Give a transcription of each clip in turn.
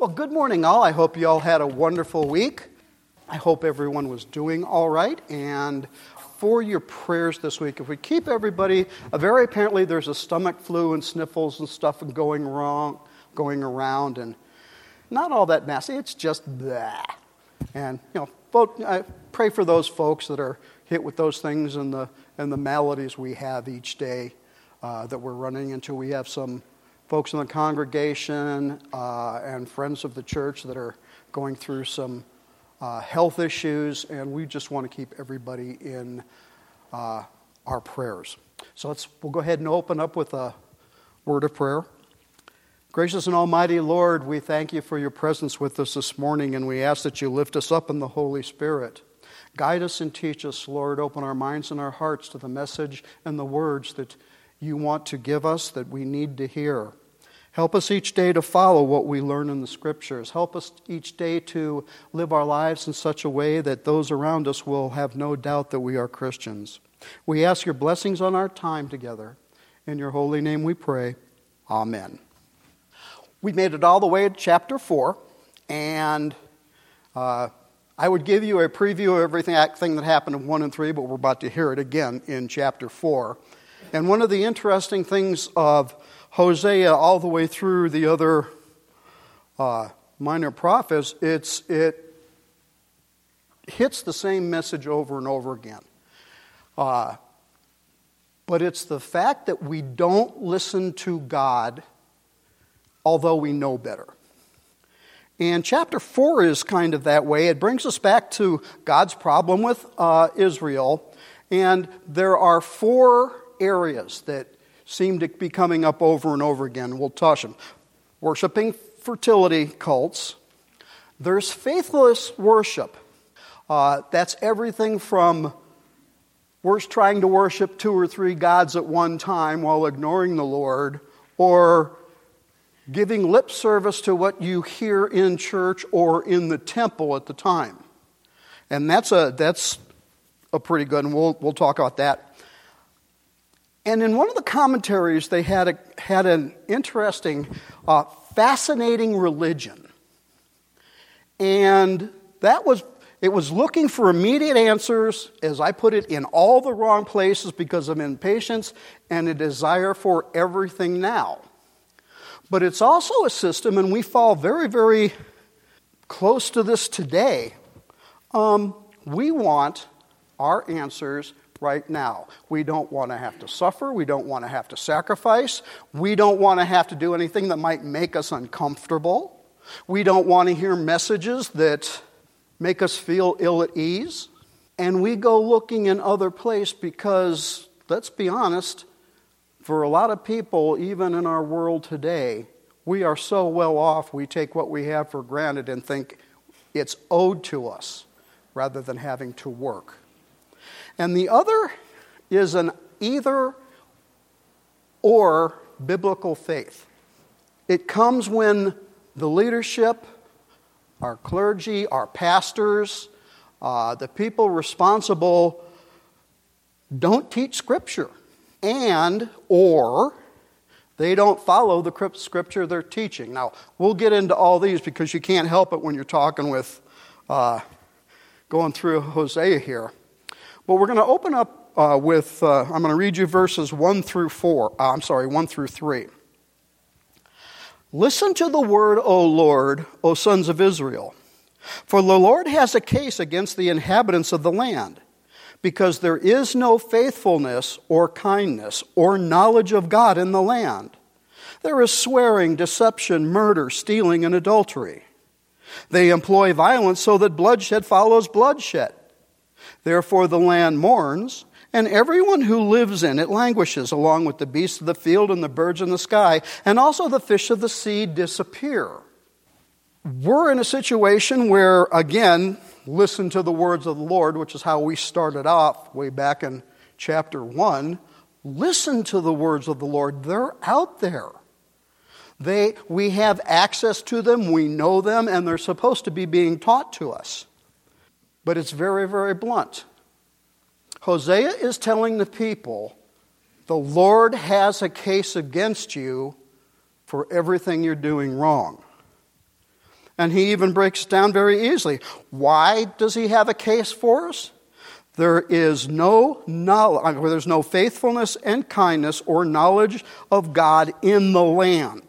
Well, good morning, all. I hope you all had a wonderful week. I hope everyone was doing all right. And for your prayers this week, if we keep everybody, very apparently there's a stomach flu and sniffles and stuff going around, and not all that messy. It's just blah. And I pray for those folks that are hit with those things and the maladies we have each day that we're running into. We have some folks in the congregation and friends of the church that are going through some health issues, and we just want to keep everybody in our prayers. So we'll go ahead and open up with a word of prayer. Gracious and almighty Lord, we thank you for your presence with us this morning, and we ask that you lift us up in the Holy Spirit. Guide us and teach us, Lord. Open our minds and our hearts to the message and the words that you want to give us, that we need to hear. Help us each day to follow what we learn in the Scriptures. Help us each day to live our lives in such a way that those around us will have no doubt that we are Christians. We ask your blessings on our time together. In your holy name we pray. Amen. We made it all the way to chapter 4, and I would give you a preview of everything that happened in 1 and 3, but we're about to hear it again in chapter 4. And one of the interesting things of Hosea all the way through the other minor prophets, it hits the same message over and over again. But it's the fact that we don't listen to God, although we know better. And chapter 4 is kind of that way. It brings us back to God's problem with Israel. And there are 4 areas that seem to be coming up over and over again. We'll touch them. Worshipping fertility cults. There's faithless worship. That's everything from trying to worship 2 or 3 gods at one time while ignoring the Lord, or giving lip service to what you hear in church or in the temple at the time. And that's a pretty good, and we'll talk about that. And in one of the commentaries, they had an interesting, fascinating religion. And it was looking for immediate answers, as I put it, in all the wrong places because of impatience and a desire for everything now. But it's also a system, and we fall very, very close to this today. We want our answers right now. We don't want to have to suffer. We don't want to have to sacrifice. We don't want to have to do anything that might make us uncomfortable. We don't want to hear messages that make us feel ill at ease. And we go looking in other places because, let's be honest, for a lot of people, even in our world today, we are so well off, we take what we have for granted and think it's owed to us rather than having to work. And the other is an either or biblical faith. It comes when the leadership, our clergy, our pastors, the people responsible don't teach Scripture, or they don't follow the Scripture they're teaching. Now, we'll get into all these because you can't help it when you're talking with, going through Hosea here. But we're going to open up with, I'm going to read you verses 1 through 3. Listen to the word, O Lord, O sons of Israel. For the Lord has a case against the inhabitants of the land, because there is no faithfulness or kindness or knowledge of God in the land. There is swearing, deception, murder, stealing, and adultery. They employ violence so that bloodshed follows bloodshed. Therefore the land mourns, and everyone who lives in it languishes, along with the beasts of the field and the birds in the sky, and also the fish of the sea disappear. We're in a situation where, again, listen to the words of the Lord, which is how we started off way back in chapter 1. Listen to the words of the Lord. They're out there. We have access to them, we know them, and they're supposed to be being taught to us. But it's very, very blunt. Hosea is telling the people, the Lord has a case against you for everything you're doing wrong. And he even breaks it down very easily. Why does he have a case for us? There is no knowledge, where there's no faithfulness and kindness or knowledge of God in the land.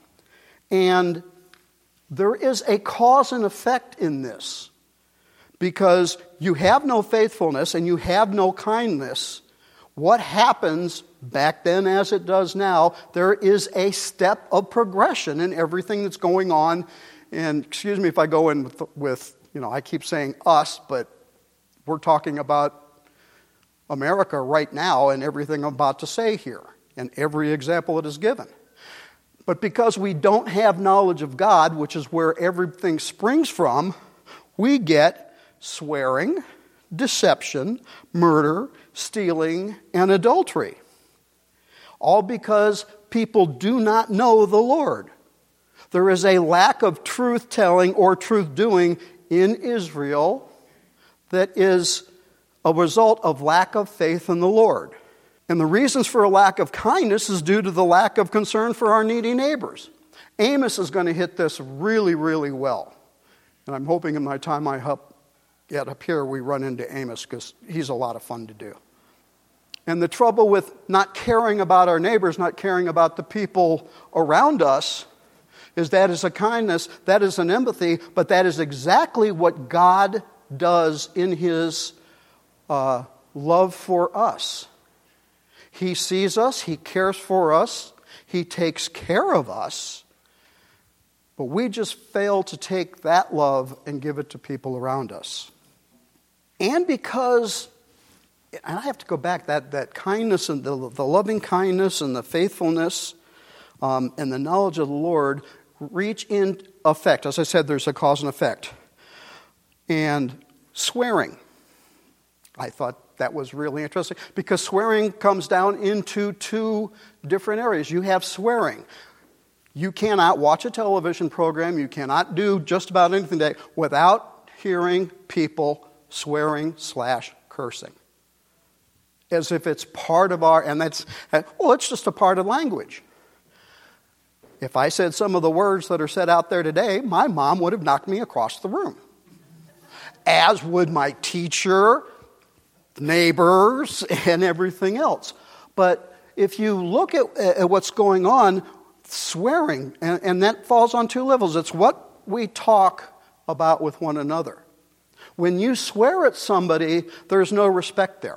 And there is a cause and effect in this. Because you have no faithfulness and you have no kindness, what happens back then as it does now, there is a step of progression in everything that's going on. And excuse me if I go in with I keep saying us, but we're talking about America right now and everything I'm about to say here and every example that is given. But because we don't have knowledge of God, which is where everything springs from, we get swearing, deception, murder, stealing, and adultery. All because people do not know the Lord. There is a lack of truth-telling or truth-doing in Israel that is a result of lack of faith in the Lord. And the reasons for a lack of kindness is due to the lack of concern for our needy neighbors. Amos is going to hit this really, really well. And I'm hoping in my time I get up here we run into Amos because he's a lot of fun to do. And the trouble with not caring about our neighbors, not caring about the people around us, is that is a kindness, that is an empathy, but that is exactly what God does in His love for us. He sees us, He cares for us, He takes care of us, but we just fail to take that love and give it to people around us. And because, and I have to go back, that kindness and the loving kindness and the faithfulness and the knowledge of the Lord reach in effect. As I said, there's a cause and effect. And swearing. I thought that was really interesting because swearing comes down into two different areas. You have swearing. You cannot watch a television program, you cannot do just about anything today without hearing people swearing/cursing. As if it's part of our, and it's just a part of language. If I said some of the words that are said out there today, my mom would have knocked me across the room. As would my teacher, neighbors, and everything else. But if you look at what's going on, swearing, and that falls on two levels. It's what we talk about with one another. When you swear at somebody, there's no respect there.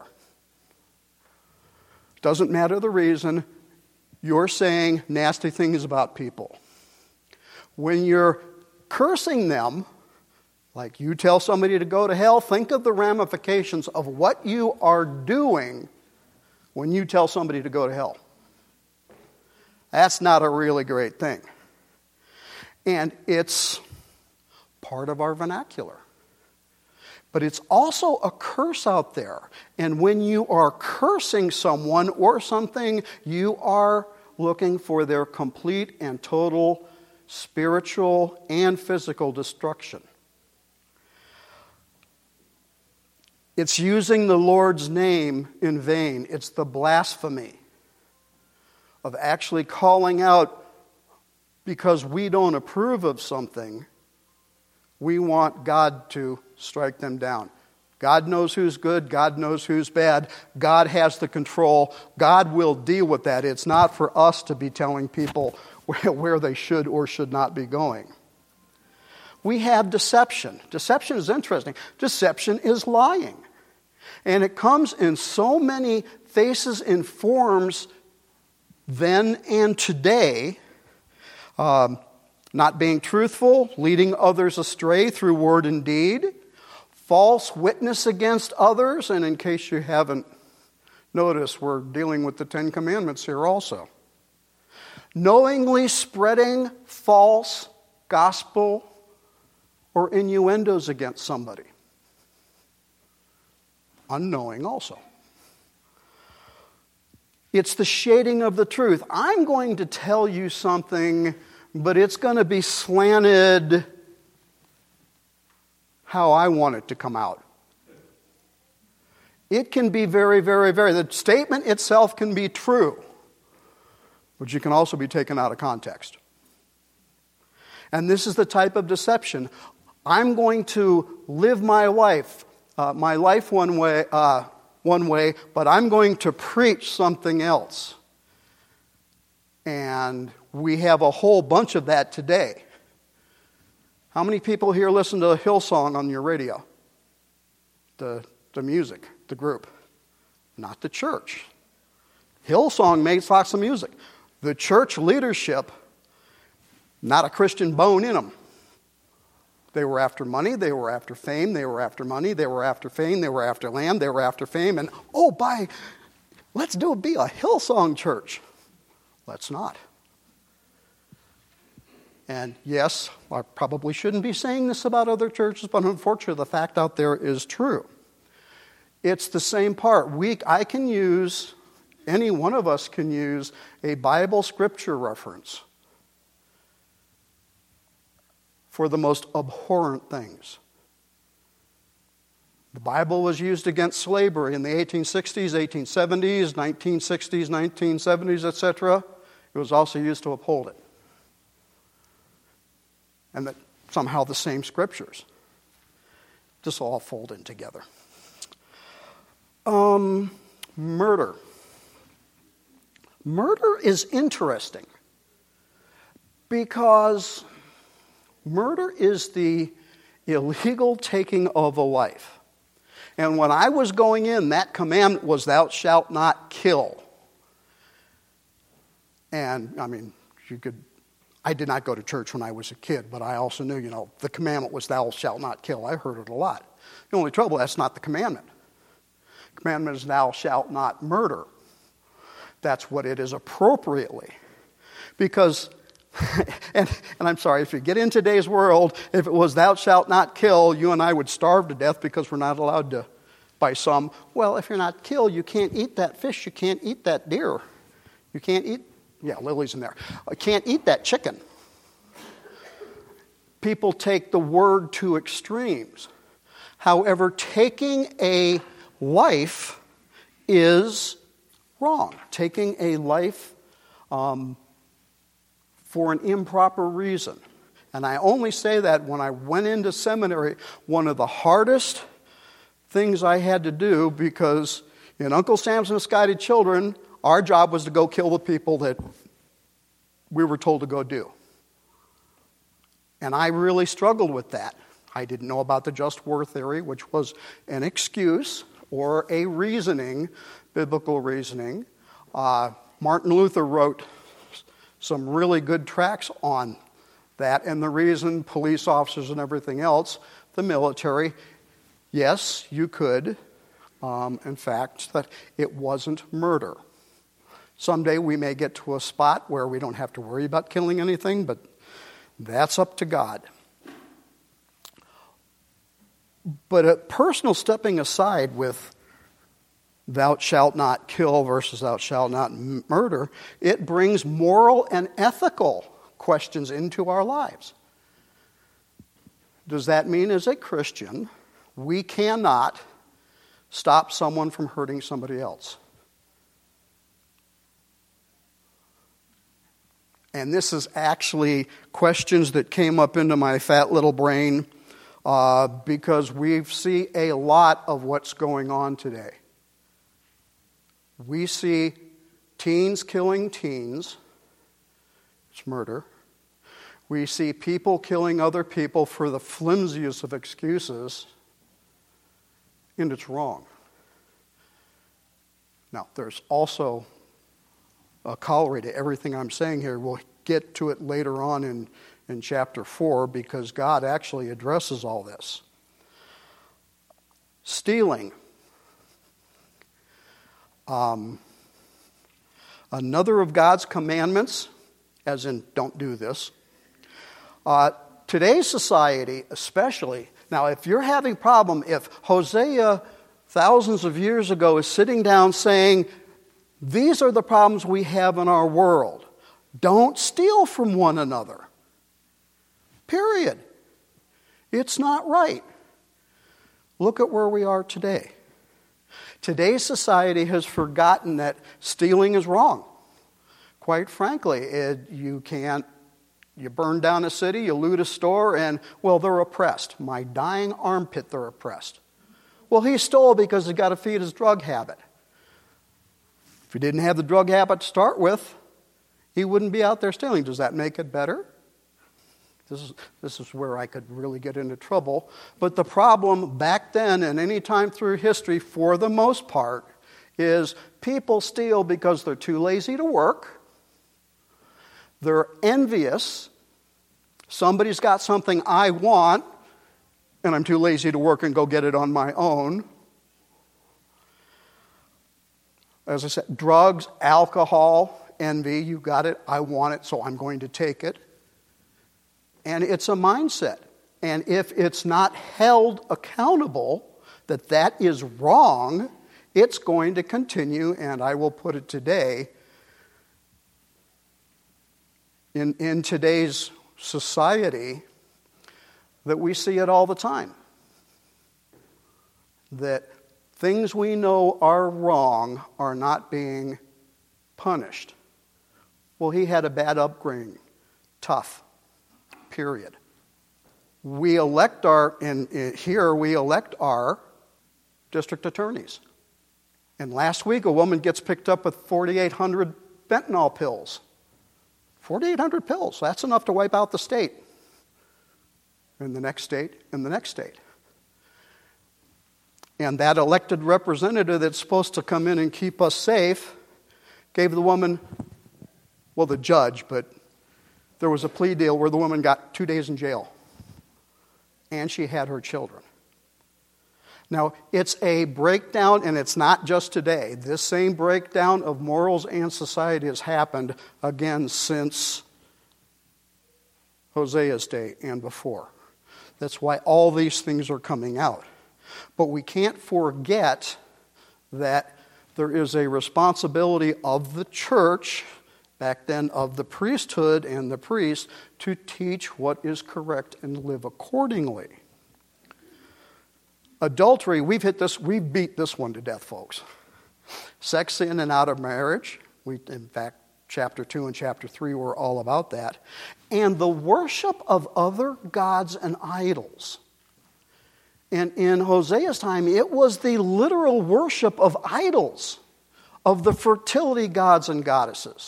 Doesn't matter the reason, you're saying nasty things about people. When you're cursing them, like you tell somebody to go to hell, think of the ramifications of what you are doing when you tell somebody to go to hell. That's not a really great thing. And it's part of our vernacular. But it's also a curse out there. And when you are cursing someone or something, you are looking for their complete and total spiritual and physical destruction. It's using the Lord's name in vain. It's the blasphemy of actually calling out because we don't approve of something. We want God to strike them down. God knows who's good. God knows who's bad. God has the control. God will deal with that. It's not for us to be telling people where they should or should not be going. We have deception. Deception is interesting. Deception is lying. And it comes in so many faces and forms then and today. Not being truthful, leading others astray through word and deed, false witness against others, and in case you haven't noticed, we're dealing with the Ten Commandments here also. Knowingly spreading false gospel or innuendos against somebody. Unknowing also. It's the shading of the truth. I'm going to tell you something, but it's going to be slanted how I want it to come out. It can be very, very, very... The statement itself can be true, but you can also be taken out of context. And this is the type of deception. I'm going to live my life one way, but I'm going to preach something else. And we have a whole bunch of that today. How many people here listen to Hillsong on your radio? The music, the group. Not the church. Hillsong makes lots of music. The church leadership, not a Christian bone in them. They were after money, they were after fame, they were after money, they were after fame, they were after land, they were after fame, and let's be a Hillsong church. Let's not. And yes, I probably shouldn't be saying this about other churches, but unfortunately the fact out there is true. It's the same part. Any one of us can use a Bible scripture reference for the most abhorrent things. The Bible was used against slavery in the 1860s, 1870s, 1960s, 1970s, etc. It was also used to uphold it. And that somehow the same scriptures just all fold in together. Murder. Murder is interesting because murder is the illegal taking of a life. And when I was going in, that commandment was, thou shalt not kill. And, I did not go to church when I was a kid, but I also knew, the commandment was, thou shalt not kill. I heard it a lot. The only trouble, that's not the commandment. The commandment is, thou shalt not murder. That's what it is appropriately. Because, and I'm sorry, if you get in today's world, if it was thou shalt not kill, you and I would starve to death because we're not allowed to, by some. Well, if you're not killed, you can't eat that fish, you can't eat that deer. You can't eat, Lily's in there. You can't eat that chicken. People take the word to extremes. However, taking a life is wrong. Taking a life for an improper reason. And I only say that when I went into seminary, one of the hardest things I had to do, because in Uncle Sam's Misguided Children, our job was to go kill the people that we were told to go do. And I really struggled with that. I didn't know about the just war theory, which was an excuse or a reasoning, biblical reasoning. Martin Luther wrote some really good tracts on that, and the reason police officers and everything else, the military, yes, you could, in fact, that it wasn't murder. Someday we may get to a spot where we don't have to worry about killing anything, but that's up to God. But a personal stepping aside with thou shalt not kill versus thou shalt not murder, it brings moral and ethical questions into our lives. Does that mean as a Christian, we cannot stop someone from hurting somebody else? And this is actually questions that came up into my fat little brain because we see a lot of what's going on today. We see teens killing teens. It's murder. We see people killing other people for the flimsiest of excuses, and it's wrong. Now, there's also a corollary to everything I'm saying here. We'll get to it later on in chapter 4 because God actually addresses all this. Stealing. Another of God's commandments, as in don't do this. Today's society especially, now if you're having a problem, if Hosea thousands of years ago is sitting down saying, these are the problems we have in our world. Don't steal from one another. Period. It's not right. Look at where we are today. Today's society has forgotten that stealing is wrong. Quite frankly, you can't You burn down a city, you loot a store, and, well, they're oppressed. My dying armpit, they're oppressed. Well, he stole because he's got to feed his drug habit. If he didn't have the drug habit to start with, he wouldn't be out there stealing. Does that make it better? This is where I could really get into trouble. But the problem back then and any time through history, for the most part, is people steal because they're too lazy to work. They're envious. Somebody's got something I want, and I'm too lazy to work and go get it on my own. As I said, drugs, alcohol, envy, you got it, I want it, so I'm going to take it. And it's a mindset. And if it's not held accountable that that is wrong, it's going to continue, and I will put it today, in today's society, that we see it all the time. That things we know are wrong are not being punished. Well, he had a bad upbringing. Tough. Period. We elect our district attorneys. And last week, a woman gets picked up with 4,800 fentanyl pills. 4,800 pills. That's enough to wipe out the state. And the next state, and the next state. And that elected representative that's supposed to come in and keep us safe gave the woman, well, the judge, but there was a plea deal where the woman got 2 days in jail. And she had her children. Now, it's a breakdown, and it's not just today. This same breakdown of morals and society has happened again since Hosea's day and before. That's why all these things are coming out. But we can't forget that there is a responsibility of the church, back then of the priesthood and the priest, to teach what is correct and live accordingly. Adultery, we've beat this one to death, folks. Sex in and out of marriage, in fact, chapter 2 and chapter 3 were all about that. And the worship of other gods and idols. And in Hosea's time, it was the literal worship of idols, of the fertility gods and goddesses.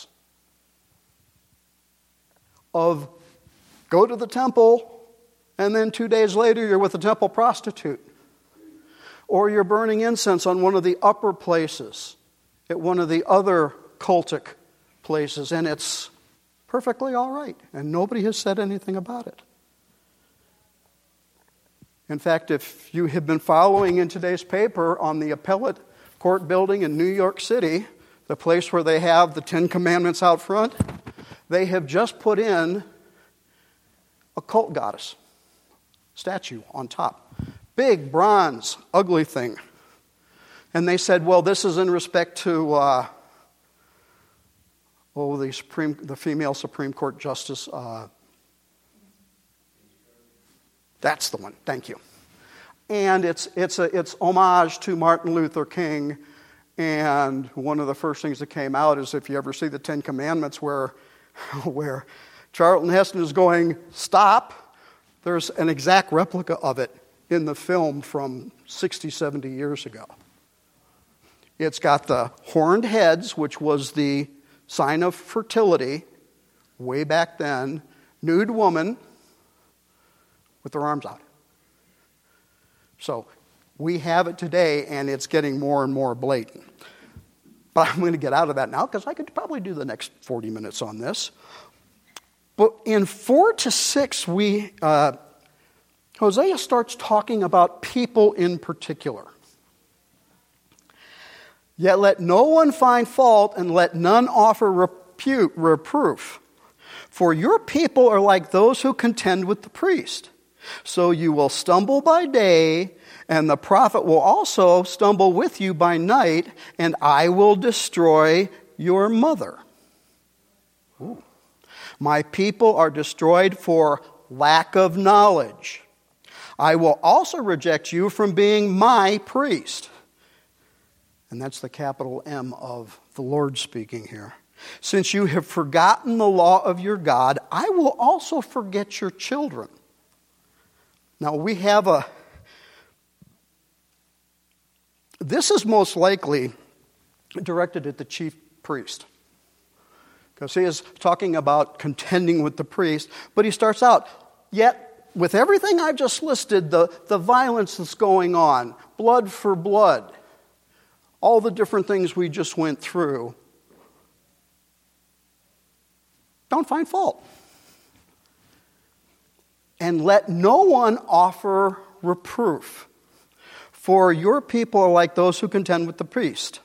Of go to the temple, and then 2 days later you're with a temple prostitute. Or you're burning incense on one of the upper places, at one of the other cultic places, and it's perfectly all right, and nobody has said anything about it. In fact, if you have been following in today's paper on the appellate court building in New York City, the place where they have the 10 Commandments out front, they have just put in a cult goddess statue on top. Big, bronze, ugly thing. And they said, well, this is in respect to the female Supreme Court Justice. That's the one. Thank you. And it's homage to Martin Luther King. And one of the first things that came out is if you ever see the 10 Commandments where Charlton Heston is going, stop, there's an exact replica of it in the film from 60, 70 years ago. It's got the horned heads, which was the sign of fertility way back then, nude woman with their arms out. So we have it today, and it's getting more and more blatant. But I'm going to get out of that now because I could probably do the next 40 minutes on this. But in 4 to 6, Hosea starts talking about people in particular. Yet let no one find fault, and let none offer reproof. For your people are like those who contend with the priest. So you will stumble by day, and the prophet will also stumble with you by night, and I will destroy your mother. Ooh. My people are destroyed for lack of knowledge. I will also reject you from being my priest. And that's the capital M of the Lord speaking here. Since you have forgotten the law of your God, I will also forget your children. Now we have this is most likely directed at the chief priest, because he is talking about contending with the priest, but he starts out, yet with everything I've just listed, the violence that's going on, blood for blood, all the different things we just went through, don't find fault. And let no one offer reproof, for your people are like those who contend with the priest.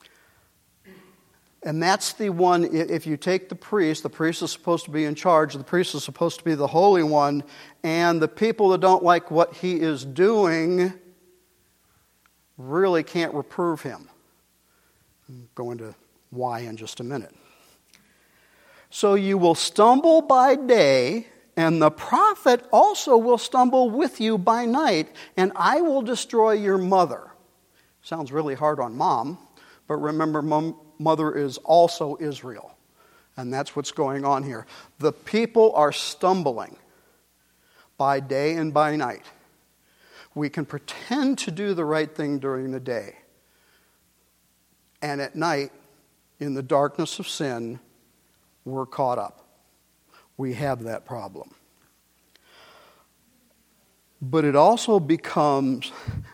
And that's the one, if you take the priest is supposed to be in charge, the priest is supposed to be the Holy One, and the people that don't like what he is doing really can't reprove him. I'll go into why in just a minute. So you will stumble by day, and the prophet also will stumble with you by night, and I will destroy your mother. Sounds really hard on mom, but remember, mother is also Israel, and that's what's going on here. The people are stumbling by day and by night. We can pretend to do the right thing during the day, and at night, in the darkness of sin, we're caught up. We have that problem. But it also becomes,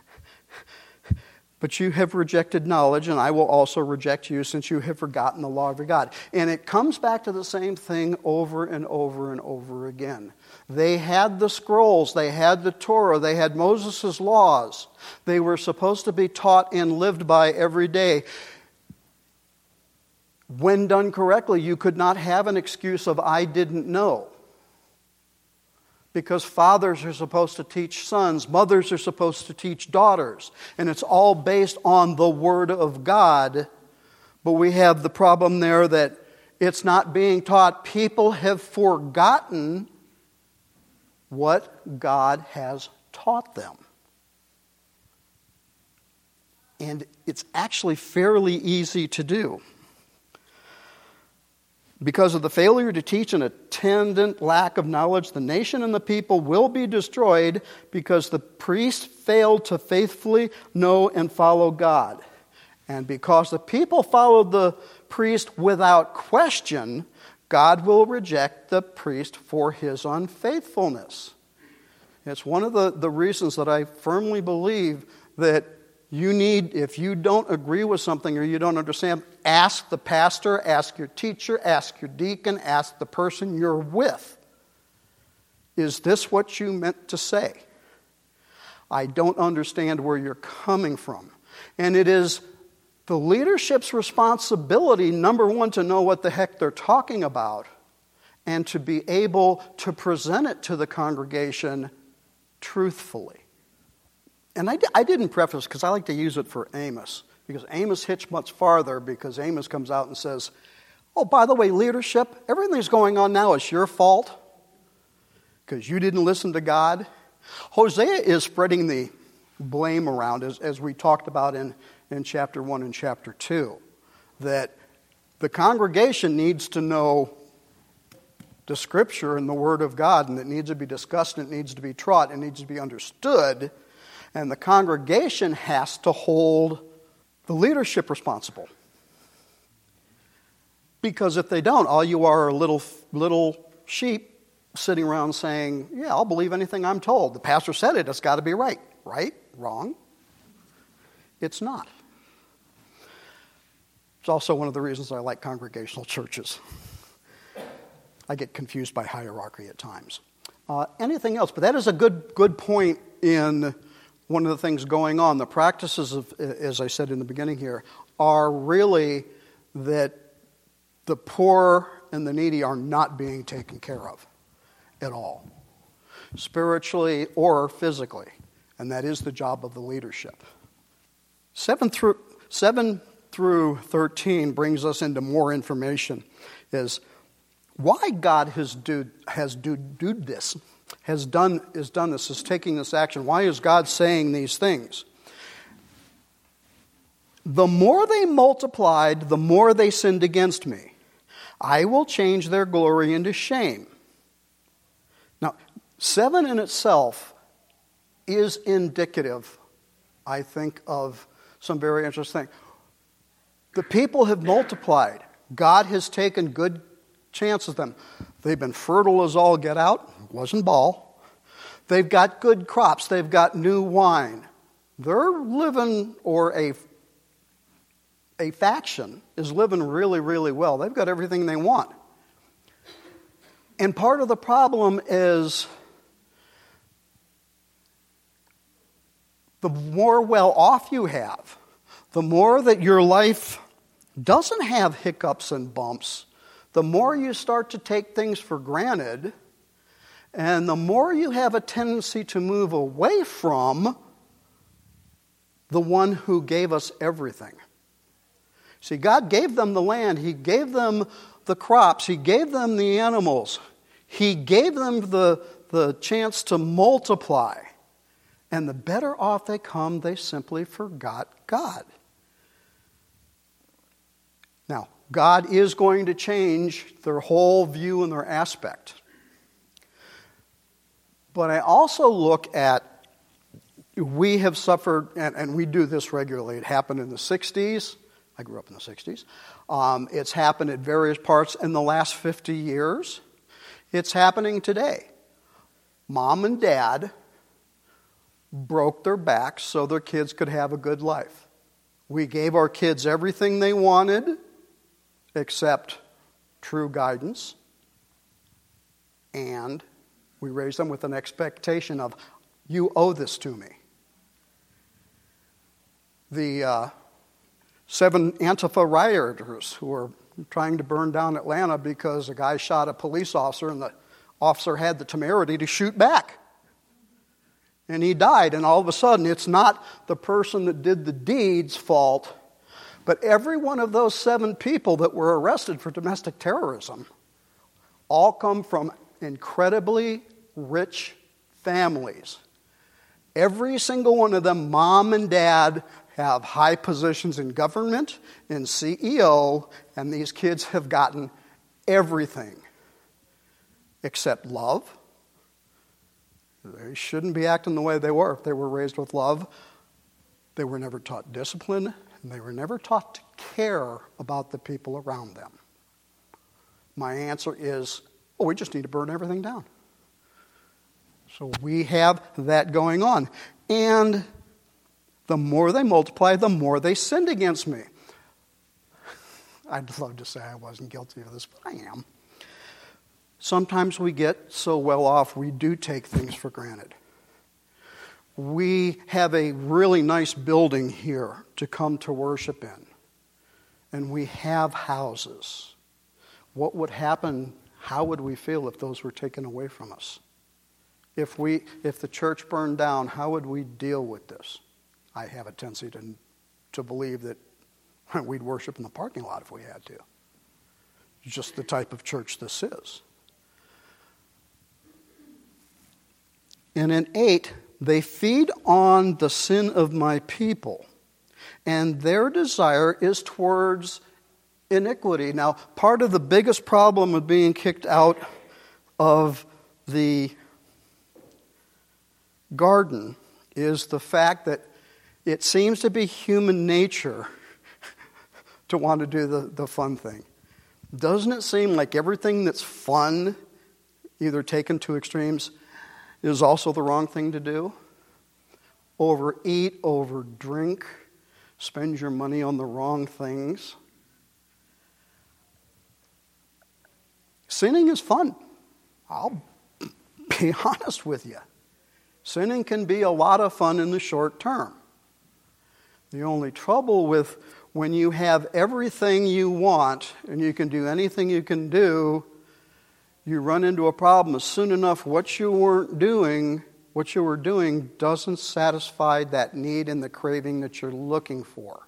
but you have rejected knowledge, and I will also reject you, since you have forgotten the law of your God. And it comes back to the same thing over and over and over again. They had the scrolls, they had the Torah, they had Moses' laws. They were supposed to be taught and lived by every day. When done correctly, you could not have an excuse of, I didn't know. Because fathers are supposed to teach sons, mothers are supposed to teach daughters, and it's all based on the Word of God. But we have the problem there that it's not being taught. People have forgotten what God has taught them. And it's actually fairly easy to do. Because of the failure to teach and attendant lack of knowledge, the nation and the people will be destroyed, because the priest failed to faithfully know and follow God. And because the people followed the priest without question, God will reject the priest for his unfaithfulness. It's one of the reasons that I firmly believe that you need, if you don't agree with something or you don't understand, ask the pastor, ask your teacher, ask your deacon, ask the person you're with. Is this what you meant to say? I don't understand where you're coming from. And it is the leadership's responsibility, number one, to know what the heck they're talking about, and to be able to present it to the congregation truthfully. And I didn't preface, because I like to use it for Amos, because Amos hits much farther, because Amos comes out and says, oh, by the way, leadership, everything that's going on now is your fault, because you didn't listen to God. Hosea is spreading the blame around, as we talked about in chapter 1 and chapter 2, that the congregation needs to know the Scripture and the Word of God, and it needs to be discussed, and it needs to be taught, and it needs to be understood. And the congregation has to hold the leadership responsible. Because if they don't, all you are little sheep sitting around saying, yeah, I'll believe anything I'm told. The pastor said it, it's got to be right. Right? Wrong? It's not. It's also one of the reasons I like congregational churches. I get confused by hierarchy at times. Anything else? But that is a good point in one of the things going on. The practices of, as I said in the beginning here, are really that the poor and the needy are not being taken care of at all, spiritually or physically. And that is the job of the leadership. 7 through 13 brings us into more information. Is why God has done this, is taking this action. Why is God saying these things? The more they multiplied, the more they sinned against me. I will change their glory into shame. Now, 7 in itself is indicative, I think, of some very interesting things. The people have multiplied. God has taken good chances of them. They've been fertile as all get out. It wasn't ball. They've got good crops. They've got new wine. They're living, or a faction is living really, really well. They've got everything they want. And part of the problem is the more well off you have, the more that your life doesn't have hiccups and bumps, the more you start to take things for granted, and the more you have a tendency to move away from the one who gave us everything. See, God gave them the land. He gave them the crops. He gave them the animals. He gave them the chance to multiply. And the better off they come, they simply forgot God. Now, God is going to change their whole view and their aspect. But I also look at, we have suffered, and we do this regularly. It happened in the 60s. I grew up in the 60s. It's happened at various parts in the last 50 years. It's happening today. Mom and dad broke their backs so their kids could have a good life. We gave our kids everything they wanted except true guidance. And we raised them with an expectation of, you owe this to me. The 7 Antifa rioters who were trying to burn down Atlanta because a guy shot a police officer and the officer had the temerity to shoot back. And he died, and all of a sudden it's not the person that did the deed's fault, but every one of those 7 people that were arrested for domestic terrorism all come from incredibly rich families. Every single one of them, mom and dad, have high positions in government, in CEO, and these kids have gotten everything except love. They shouldn't be acting the way they were if they were raised with love. They were never taught discipline, and they were never taught to care about the people around them. My answer is, we just need to burn everything down. So we have that going on. And the more they multiply, the more they sinned against me. I'd love to say I wasn't guilty of this, but I am. Sometimes we get so well off, we do take things for granted. We have a really nice building here to come to worship in. And we have houses. What would happen, how would we feel if those were taken away from us? If the church burned down, how would we deal with this? I have a tendency to believe that we'd worship in the parking lot if we had to. It's just the type of church this is. And in 8, they feed on the sin of my people, and their desire is towards iniquity. Now, part of the biggest problem with being kicked out of the garden is the fact that it seems to be human nature to want to do the fun thing. Doesn't it seem like everything that's fun, either taken to extremes, is also the wrong thing to do? Overeat, overdrink, spend your money on the wrong things. Sinning is fun. I'll be honest with you. Sinning can be a lot of fun in the short term. The only trouble with when you have everything you want and you can do anything you can do, you run into a problem. Soon enough, what you were doing doesn't satisfy that need and the craving that you're looking for.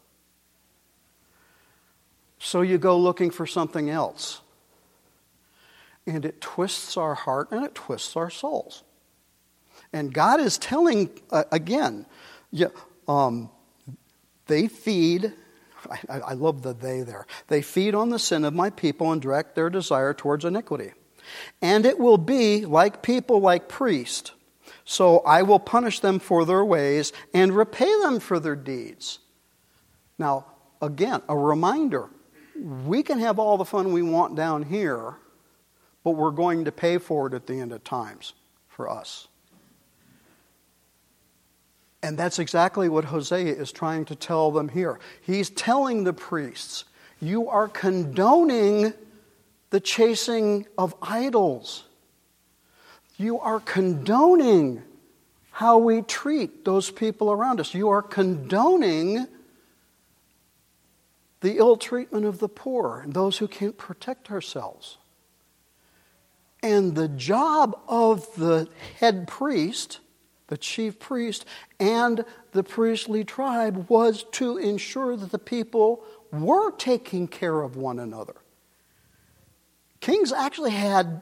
So you go looking for something else. And it twists our heart and it twists our souls. And God is telling, again, they feed I love the they there. They feed on the sin of my people and direct their desire towards iniquity. And it will be like people like priests. So I will punish them for their ways and repay them for their deeds. Now, again, a reminder. We can have all the fun we want down here, but we're going to pay for it at the end of times for us. And that's exactly what Hosea is trying to tell them here. He's telling the priests, you are condoning the chasing of idols. You are condoning how we treat those people around us. You are condoning the ill treatment of the poor and those who can't protect ourselves. And the job of the head priest, the chief priest, and the priestly tribe was to ensure that the people were taking care of one another. Kings actually had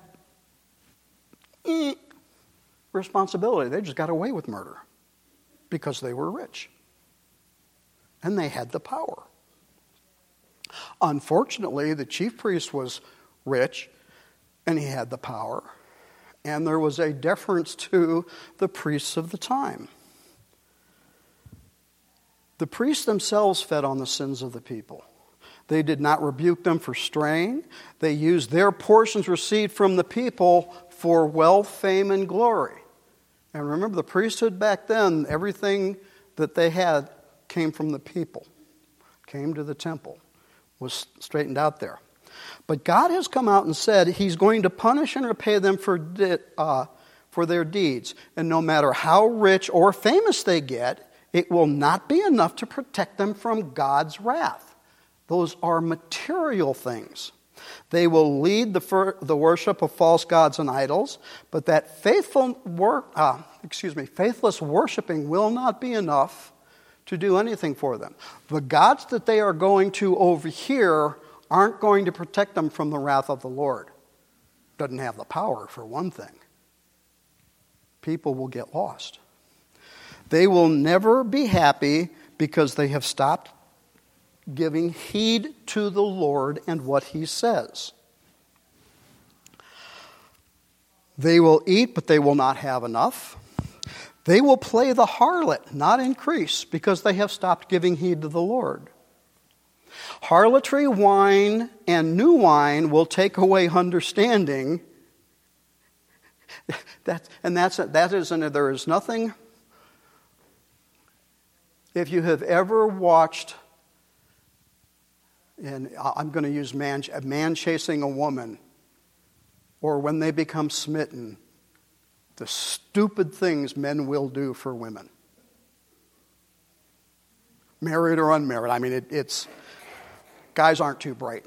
responsibility. They just got away with murder because they were rich. And they had the power. Unfortunately, the chief priest was rich and he had the power. And there was a deference to the priests of the time. The priests themselves fed on the sins of the people. They did not rebuke them for straying. They used their portions received from the people for wealth, fame, and glory. And remember, the priesthood back then, everything that they had came from the people, came to the temple, was straightened out there. But God has come out and said He's going to punish and repay them for their deeds. And no matter how rich or famous they get, it will not be enough to protect them from God's wrath. Those are material things. They will lead the worship of false gods and idols, but that faithless worshiping will not be enough to do anything for them. The gods that they are going to over here aren't going to protect them from the wrath of the Lord. Doesn't have the power, for one thing. People will get lost. They will never be happy because they have stopped giving heed to the Lord and what He says. They will eat, but they will not have enough. They will play the harlot, not increase, because they have stopped giving heed to the Lord. Harlotry wine and new wine will take away understanding. There is nothing. If you have ever watched, and I'm going to use a man chasing a woman, or when they become smitten, the stupid things men will do for women. Married or unmarried. I mean, it's guys aren't too bright.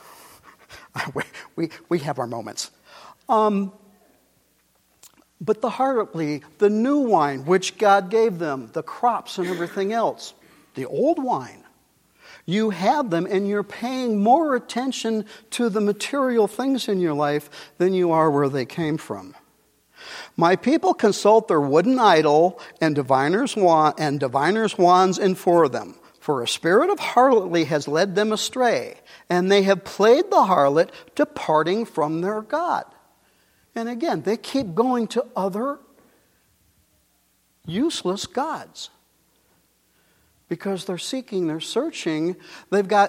we have our moments. But the harlotry, the new wine, which God gave them, the crops and everything else, the old wine, you have them and you're paying more attention to the material things in your life than you are where they came from. My people consult their wooden idol and diviners' wands in for them. For a spirit of harlotry has led them astray, and they have played the harlot, departing from their God. And again, they keep going to other useless gods. Because they're seeking, they're searching. God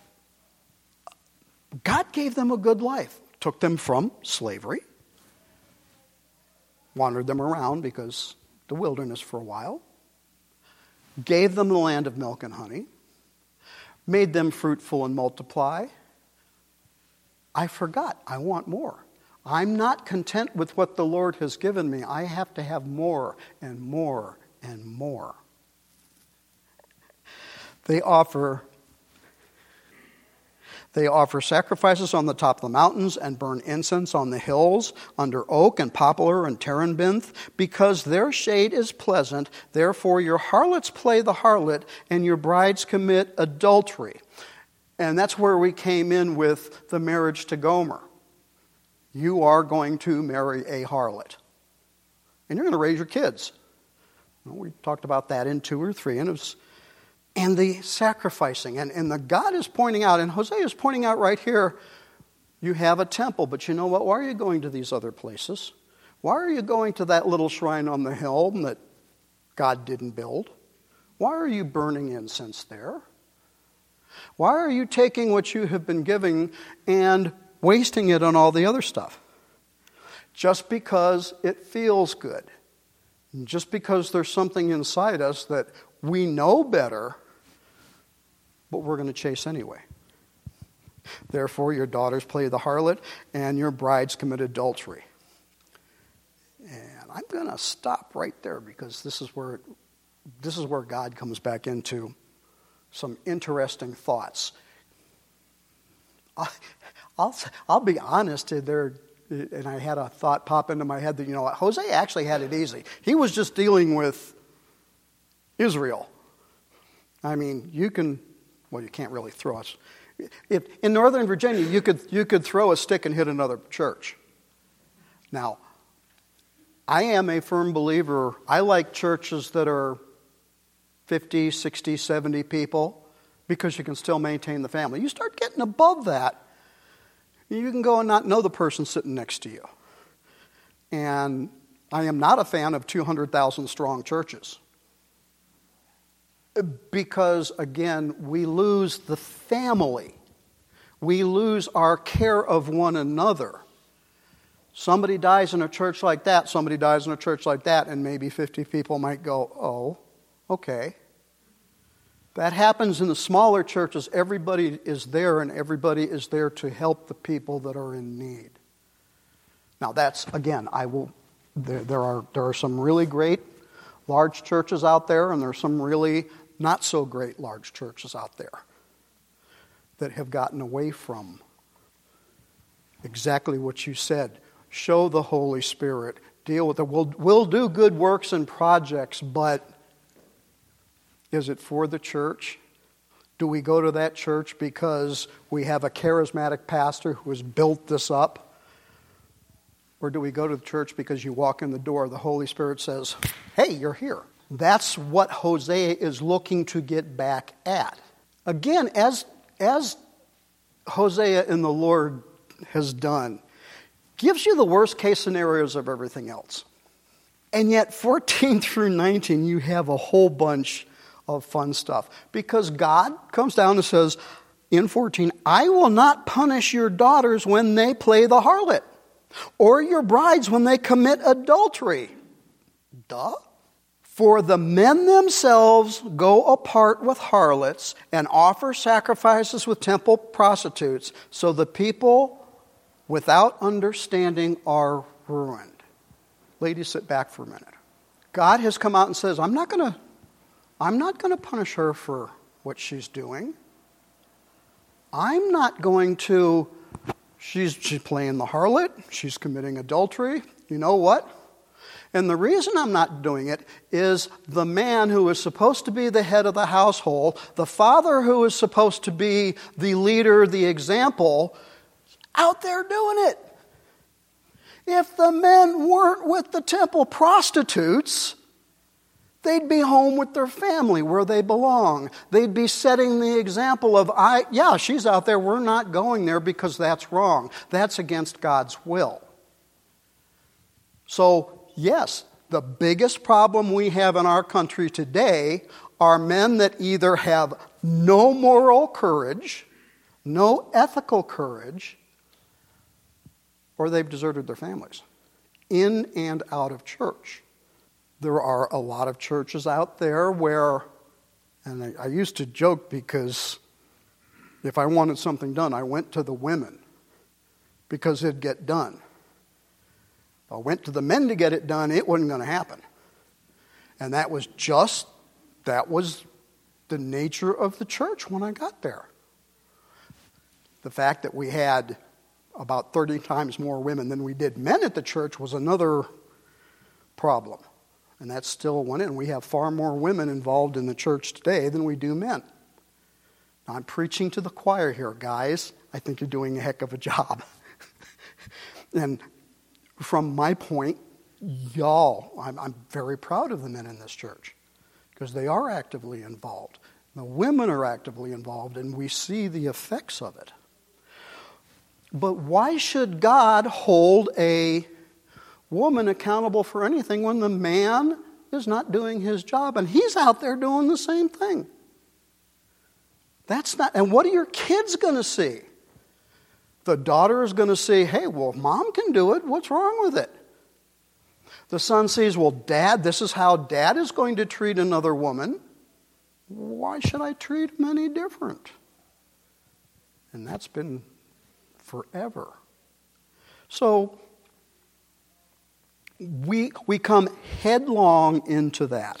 gave them a good life. Took them from slavery. Wandered them around because the wilderness for a while. Gave them the land of milk and honey. Made them fruitful and multiply. I forgot. I want more. I'm not content with what the Lord has given me. I have to have more and more and more. They offer sacrifices on the top of the mountains and burn incense on the hills under oak and poplar and terebinth, because their shade is pleasant. Therefore your harlots play the harlot and your brides commit adultery. And that's where we came in with the marriage to Gomer. You are going to marry a harlot. And you're going to raise your kids. Well, we talked about that in 2 or 3, and it was and the sacrificing. And the God is pointing out, and Hosea is pointing out right here, you have a temple, but you know what? Why are you going to these other places? Why are you going to that little shrine on the hill that God didn't build? Why are you burning incense there? Why are you taking what you have been giving and wasting it on all the other stuff? Just because it feels good. Just because there's something inside us that we know better, but we're going to chase anyway. Therefore, your daughters play the harlot, and your brides commit adultery. And I'm going to stop right there because this is where God comes back into some interesting thoughts. I'll be honest, and I had a thought pop into my head that, Hosea actually had it easy. He was just dealing with Israel. I mean, you can't really throw us. If in Northern Virginia, you could throw a stick and hit another church. Now, I am a firm believer. I like churches that are 50, 60, 70 people because you can still maintain the family. You start getting above that, you can go and not know the person sitting next to you. And I am not a fan of 200,000 strong churches. Because, again, we lose the family. We lose our care of one another. Somebody dies in a church like that, somebody dies in a church like that, and maybe 50 people might go, oh, okay. That happens in the smaller churches. Everybody is there, and everybody is there to help the people that are in need. Now, that's, again, there are some really great large churches out there, and there are some really not so great large churches out there that have gotten away from exactly what you said. Show the Holy Spirit. Deal with it. We'll do good works and projects, but is it for the church? Do we go to that church because we have a charismatic pastor who has built this up? Or do we go to the church because you walk in the door, the Holy Spirit says, hey, you're here. That's what Hosea is looking to get back at. Again, as Hosea in the Lord has done, gives you the worst case scenarios of everything else. And yet 14 through 19, you have a whole bunch of fun stuff. Because God comes down and says in 14, I will not punish your daughters when they play the harlot, or your brides when they commit adultery. Duh. For the men themselves go apart with harlots and offer sacrifices with temple prostitutes, so the people without understanding are ruined. Ladies, sit back for a minute. God has come out and says, I'm not going to punish her for what she's doing. I'm not going to, she's playing the harlot, she's committing adultery. You know what? And the reason I'm not doing it is the man who is supposed to be the head of the household, the father who is supposed to be the leader, the example, out there doing it. If the men weren't with the temple prostitutes, they'd be home with their family where they belong. They'd be setting the example of, she's out there, we're not going there because that's wrong. That's against God's will. So, yes, the biggest problem we have in our country today are men that either have no moral courage, no ethical courage, or they've deserted their families in and out of church. There are a lot of churches out there where, and I used to joke because if I wanted something done, I went to the women because it'd get done. If I went to the men to get it done, it wasn't going to happen. And that was the nature of the church when I got there. The fact that we had about 30 times more women than we did men at the church was another problem. And that's still one, and we have far more women involved in the church today than we do men. Now, I'm preaching to the choir here, guys. I think you're doing a heck of a job. And from my point, I'm very proud of the men in this church because they are actively involved. The women are actively involved, and we see the effects of it. But why should God hold a woman accountable for anything when the man is not doing his job and he's out there doing the same thing? That's not, and what are your kids going to see? The daughter is going to see, hey, well, mom can do it. What's wrong with it? The son sees, well, dad, this is how dad is going to treat another woman. Why should I treat him any different? And that's been forever. So we come headlong into that.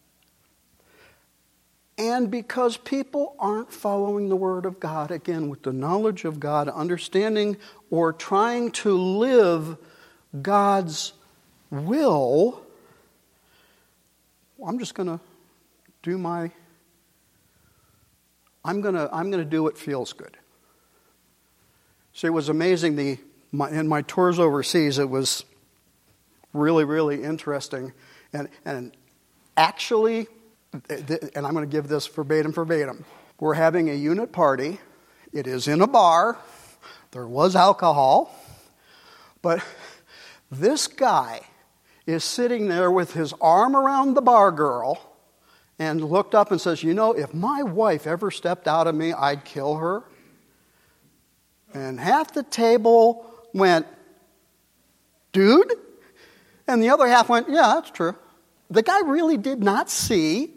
And because people aren't following the Word of God, again, with the knowledge of God, understanding or trying to live God's will, I'm just going to do I'm going to do what feels good. So it was amazing, in my tours overseas, it was really, really interesting. And actually, and I'm going to give this verbatim. We're having a unit party. It is in a bar. There was alcohol. But this guy is sitting there with his arm around the bar girl and looked up and says, you know, if my wife ever stepped out of me, I'd kill her. And half the table went, dude? And the other half went, yeah, that's true. The guy really did not see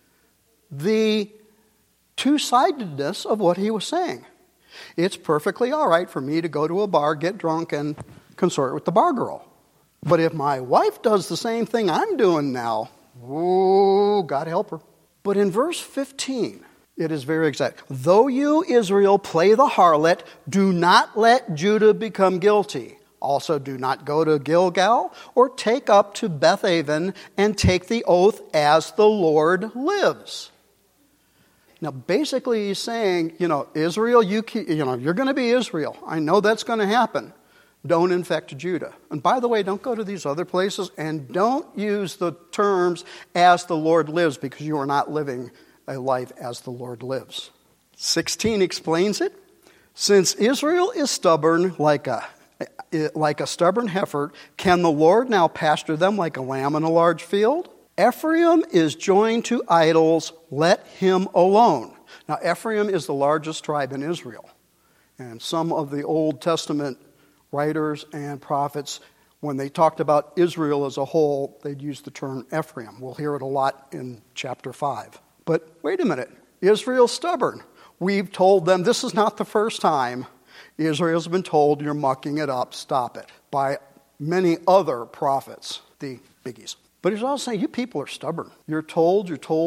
the two-sidedness of what he was saying. It's perfectly all right for me to go to a bar, get drunk, and consort with the bar girl. But if my wife does the same thing I'm doing now, oh, God help her. But in verse 15, it is very exact. Though you, Israel, play the harlot, do not let Judah become guilty. Also, do not go to Gilgal or take up to Bethaven and take the oath as the Lord lives. Now, basically, he's saying, Israel, you're going to be Israel. I know that's going to happen. Don't infect Judah. And by the way, don't go to these other places and don't use the terms as the Lord lives because you are not living a life as the Lord lives. 16 explains it. Since Israel is stubborn like a stubborn heifer, can the Lord now pasture them like a lamb in a large field? Ephraim is joined to idols, let him alone. Now, Ephraim is the largest tribe in Israel. And some of the Old Testament writers and prophets, when they talked about Israel as a whole, they'd use the term Ephraim. We'll hear it a lot in chapter 5. But wait a minute, Israel's stubborn. We've told them, this is not the first time Israel's been told, you're mucking it up, stop it, by many other prophets, the biggies. But he's also saying, you people are stubborn. You're told,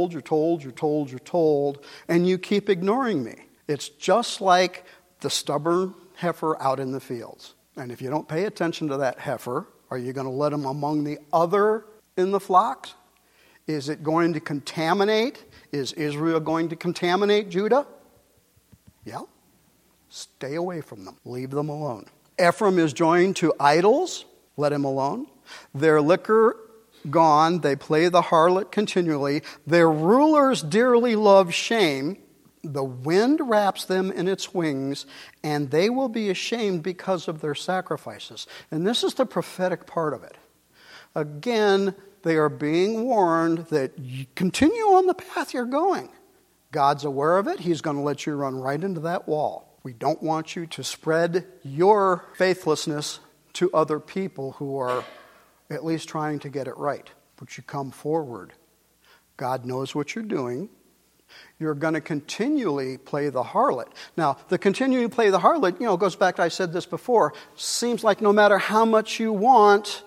and you keep ignoring me. It's just like the stubborn heifer out in the fields. And if you don't pay attention to that heifer, are you going to let him among the other in the flocks? Is it going to contaminate? Is Israel going to contaminate Judah? Yeah. Stay away from them. Leave them alone. Ephraim is joined to idols. Let him alone. Their liquor gone. They play the harlot continually. Their rulers dearly love shame. The wind wraps them in its wings, and they will be ashamed because of their sacrifices. And this is the prophetic part of it. Again, they are being warned that you continue on the path you're going. God's aware of it. He's going to let you run right into that wall. We don't want you to spread your faithlessness to other people who are at least trying to get it right. But you come forward. God knows what you're doing. You're going to continually play the harlot. Now, the continually play the harlot, goes back to, I said this before, seems like no matter how much you want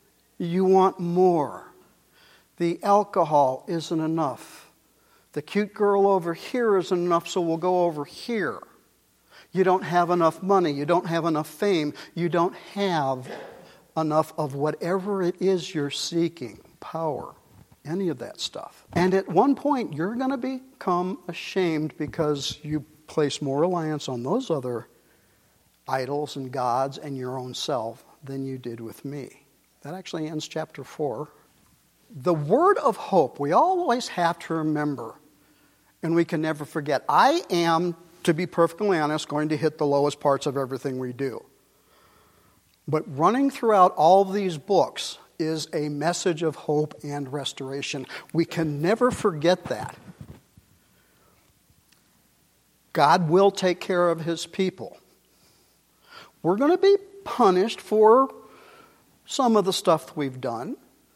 more. The alcohol isn't enough. The cute girl over here isn't enough, so we'll go over here. You don't have enough money. You don't have enough fame. You don't have enough of whatever it is you're seeking, power, any of that stuff. And at one point, you're going to become ashamed because you place more reliance on those other idols and gods and your own self than you did with me. That actually ends chapter 4. The word of hope, we always have to remember, And we can never forget. I am, to be perfectly honest, going to hit the lowest parts of everything we do. But running throughout all of these books is a message of hope and restoration. We can never forget that. God will take care of his people. We're going to be punished for some of the stuff we've done,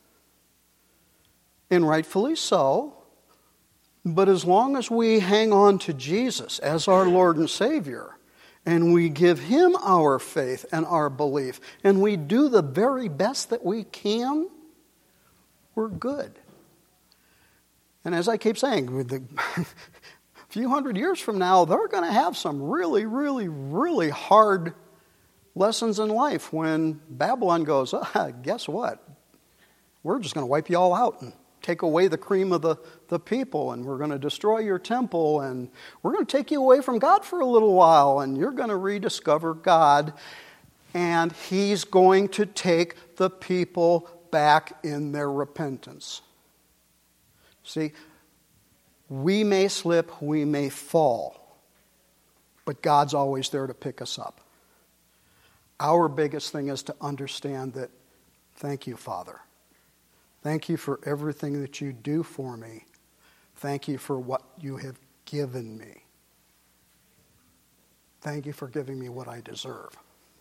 and rightfully so. But as long as we hang on to Jesus as our Lord and Savior, and we give him our faith and our belief, and we do the very best that we can, we're good. And as I keep saying, with a few hundred years from now, they're going to have some really, really, really hard lessons in life when Babylon goes, guess what? We're just going to wipe you all out and take away the cream of the people, and we're going to destroy your temple, and we're going to take you away from God for a little while, and you're going to rediscover God, and he's going to take the people back in their repentance. See, we may slip, we may fall, but God's always there to pick us up. Our biggest thing is to understand that, thank you, Father. Thank you for everything that you do for me. Thank you for what you have given me. Thank you for giving me what I deserve.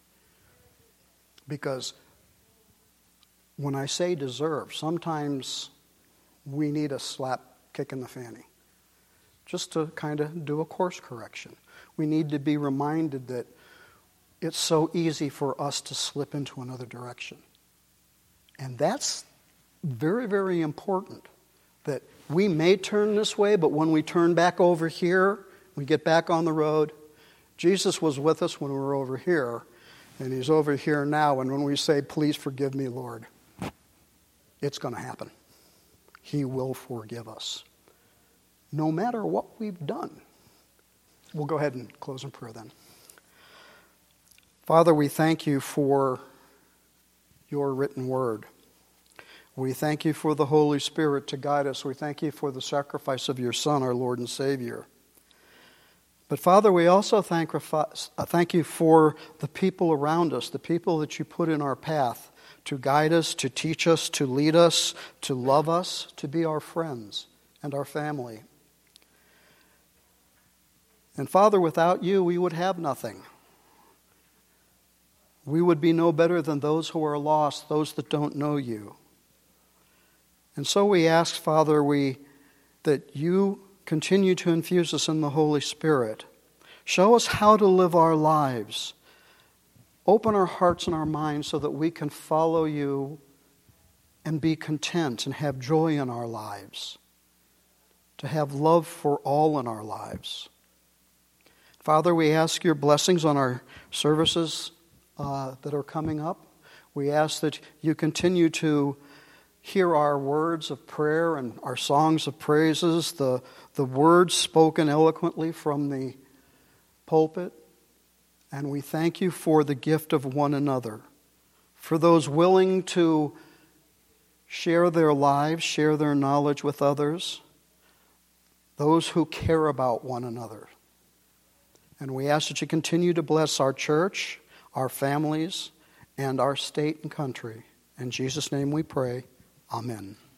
Because when I say deserve, sometimes we need a slap kick in the fanny, just to kind of do a course correction. We need to be reminded that it's so easy for us to slip into another direction. And that's very, very important, that we may turn this way, but when we turn back over here, we get back on the road. Jesus was with us when we were over here, and he's over here now, and when we say, please forgive me, Lord, it's going to happen. He will forgive us, no matter what we've done. We'll go ahead and close in prayer then. Father, we thank you for your written word. We thank you for the Holy Spirit to guide us. We thank you for the sacrifice of your Son, our Lord and Savior. But Father, we also thank you for the people around us, the people that you put in our path to guide us, to teach us, to lead us, to love us, to be our friends and our family. And Father, without you, we would have nothing. We would be no better than those who are lost, those that don't know you. And so we ask, Father, that you continue to infuse us in the Holy Spirit. Show us how to live our lives. Open our hearts and our minds so that we can follow you and be content and have joy in our lives, to have love for all in our lives. Father, we ask your blessings on our services that are coming up. We ask that you continue to hear our words of prayer and our songs of praises, the words spoken eloquently from the pulpit. And we thank you for the gift of one another, for those willing to share their lives, share their knowledge with others, those who care about one another. And we ask that you continue to bless our church, our families, and our state and country. In Jesus' name we pray. Amen.